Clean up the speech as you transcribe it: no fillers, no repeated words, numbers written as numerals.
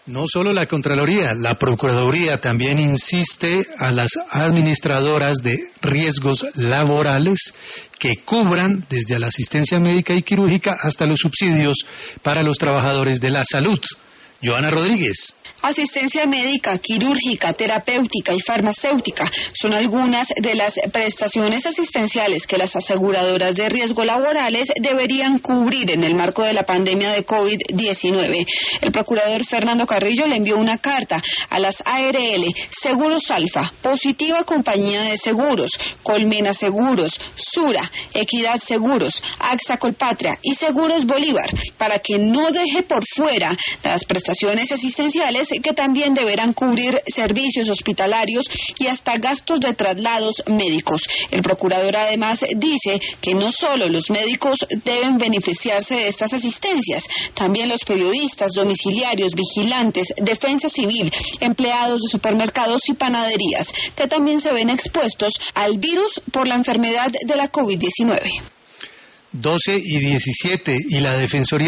No solo la Contraloría, la Procuraduría también insiste a las administradoras de riesgos laborales que cubran desde la asistencia médica y quirúrgica hasta los subsidios para los trabajadores de la salud. Joana Rodríguez. Asistencia médica, quirúrgica, terapéutica y farmacéutica son algunas de las prestaciones asistenciales que las aseguradoras de riesgo laborales deberían cubrir en el marco de la pandemia de COVID-19. El procurador Fernando Carrillo le envió una carta a las ARL, Seguros Alfa, Positiva Compañía de Seguros, Colmena Seguros, Sura, Equidad Seguros, AXA Colpatria y Seguros Bolívar, para que no deje por fuera las prestaciones asistenciales que también deberán cubrir servicios hospitalarios y hasta gastos de traslados médicos. El procurador además dice que no solo los médicos deben beneficiarse de estas asistencias, también los periodistas, domiciliarios, vigilantes, defensa civil, empleados de supermercados y panaderías, que también se ven expuestos al virus por la enfermedad de la COVID-19. 12:17 y la Defensoría